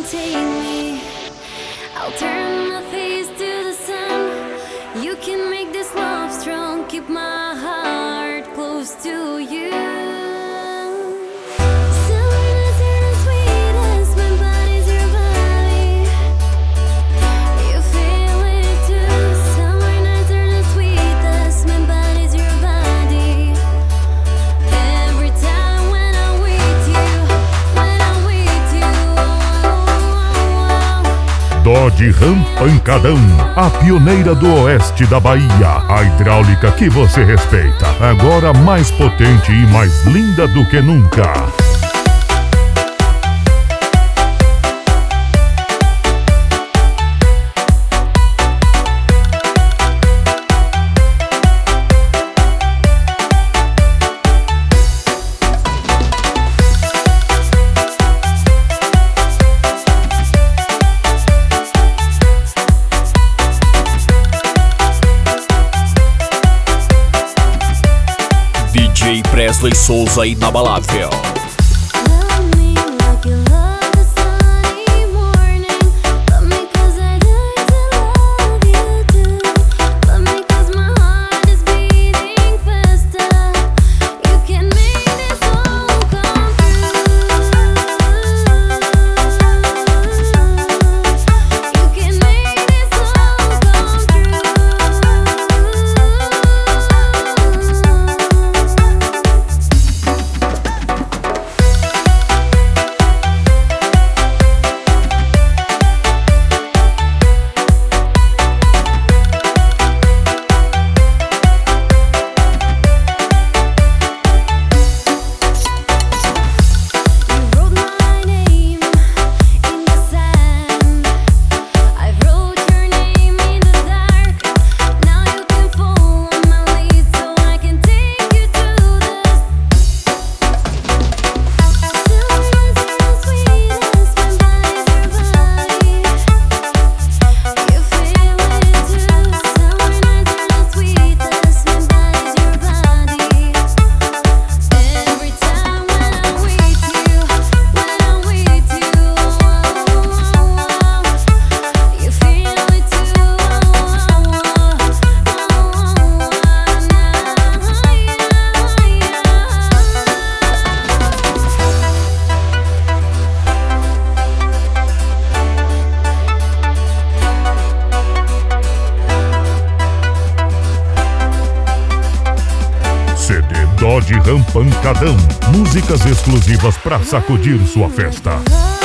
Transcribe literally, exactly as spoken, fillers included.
take me. I'll turn my face to the sun. You can make this love strong, keep my heart close to you. Dodge Ram Pancadão, a pioneira do oeste da Bahia. A hidráulica que você respeita, agora mais potente e mais linda do que nunca. D J Presley Souza inabalável. C D Dodge Ram Pancadão, músicas exclusivas para sacudir sua festa.